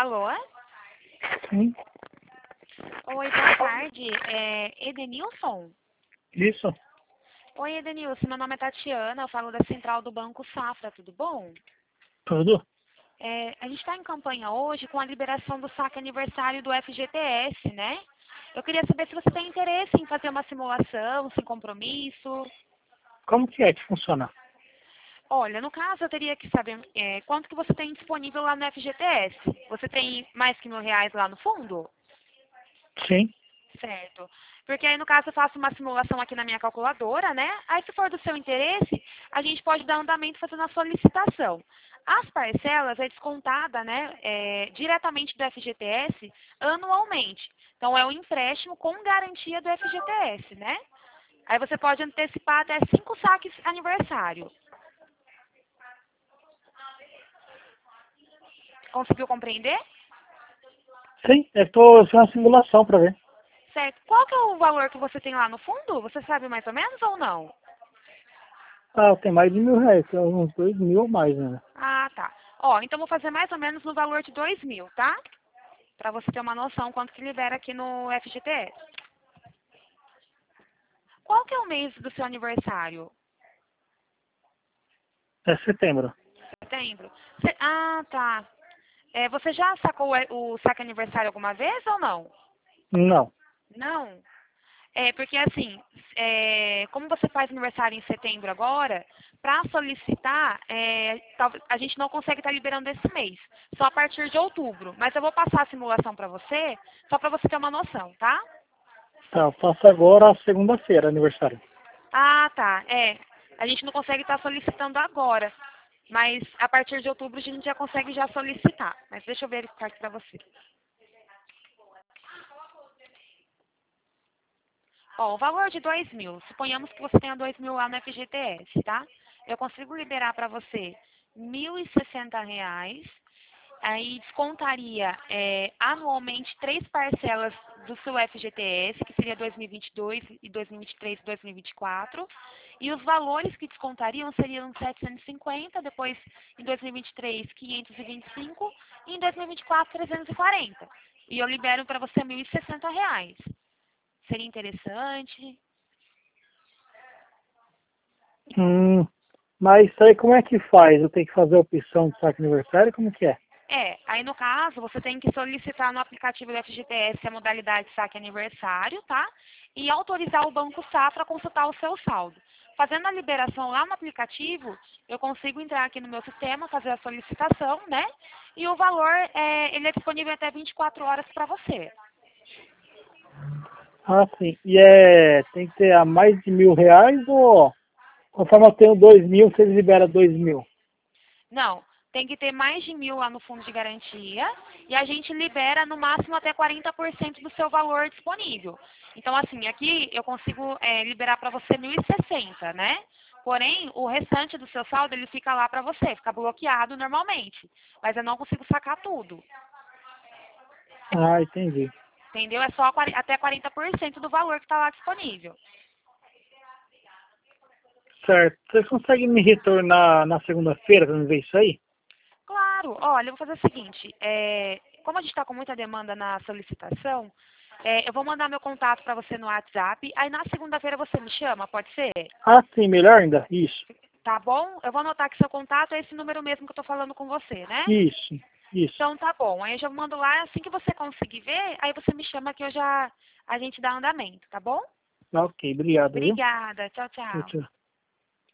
Alô? Sim, Oi, boa tarde. Edenilson? isso, Oi, Edenilson. Meu nome é Tatiana. Eu falo da Central do Banco Safra. Tudo bom? tudo. A gente está em campanha hoje com a liberação do saque aniversário do FGTS, né? Eu queria saber se você tem interesse em fazer uma simulação, sem compromisso. Como que funciona? Olha, no caso, eu teria que saber quanto que você tem disponível lá no FGTS. Você tem mais que R$ 1.000 lá no fundo? Sim, Certo. Porque aí, no caso, eu faço uma simulação aqui na minha calculadora, né? Aí, se for do seu interesse, a gente pode dar andamento fazendo a solicitação. As parcelas é descontada, né, diretamente do FGTS anualmente. Então, é um empréstimo com garantia do FGTS, né? Aí você pode antecipar até 5 saques aniversário. Conseguiu compreender? sim, eu estou fazendo uma simulação para ver. Certo. Qual que é o valor que você tem lá no fundo? Você sabe mais ou menos ou não? Ah, tem mais de R$ 1.000, tem uns 2.000 ou mais, né? Ah, tá. Ó, então vou fazer mais ou menos no valor de 2.000, tá? Pra você ter uma noção quanto que libera aqui no FGTS. Qual que é o mês do seu aniversário? É setembro. Setembro? Ah, tá. Você já sacou o saque aniversário alguma vez ou não? Não. Não? Porque assim, como você faz aniversário em setembro agora, para solicitar, a gente não consegue estar liberando esse mês, só a partir de outubro. Mas eu vou passar a simulação para você, só para você ter uma noção, tá? Tá, eu faço agora segunda-feira, aniversário. Ah, tá. A gente não consegue estar solicitando agora, mas a partir de outubro a gente já consegue já solicitar. Mas deixa eu verificar aqui para você. Ó, o valor de 2.000, suponhamos que você tenha 2.000 lá no FGTS, tá? Eu consigo liberar para você R$ 1.060, aí descontaria anualmente 3 parcelas do seu FGTS, que seria 2022 e 2023 e 2024, e os valores que descontariam seriam 750, depois em 2023 525 e em 2024 340. E eu libero para você R$ 1.060. Seria interessante? Hum, mas isso aí como é que faz? Eu tenho que fazer a opção de saque aniversário? Como que é? Aí no caso, você tem que solicitar no aplicativo do FGTS a modalidade saque aniversário, tá? E autorizar o Banco Safra a consultar o seu saldo. Fazendo a liberação lá no aplicativo, eu consigo entrar aqui no meu sistema, fazer a solicitação, né? E o valor, ele é disponível até 24 horas para você. Ah, sim. E tem que ter a mais de R$ 1.000 ou conforme eu tenho 2.000, vocês liberam 2.000? Não, tem que ter mais de 1.000 lá no fundo de garantia e a gente libera no máximo até 40% do seu valor disponível. Então, assim, aqui eu consigo liberar para você 1.060, né? Porém, o restante do seu saldo, ele fica lá para você, fica bloqueado normalmente. Mas eu não consigo sacar tudo, Ah, entendi. entendeu? É só até 40% do valor que está lá disponível. Certo. Vocês conseguem me retornar na segunda-feira para me ver isso aí? Claro, olha, eu vou fazer o seguinte, como a gente está com muita demanda na solicitação, eu vou mandar meu contato para você no WhatsApp, aí na segunda-feira você me chama, pode ser? Ah, sim, melhor ainda. Isso, Tá bom? Eu vou anotar que seu contato é esse número mesmo que eu estou falando com você, né? isso, isso. Então tá bom, aí eu já mando lá, assim que você conseguir ver, aí você me chama que a gente dá andamento, tá bom? Tá ok, obrigado, viu? Obrigada, tchau, Tchau, tchau. tchau.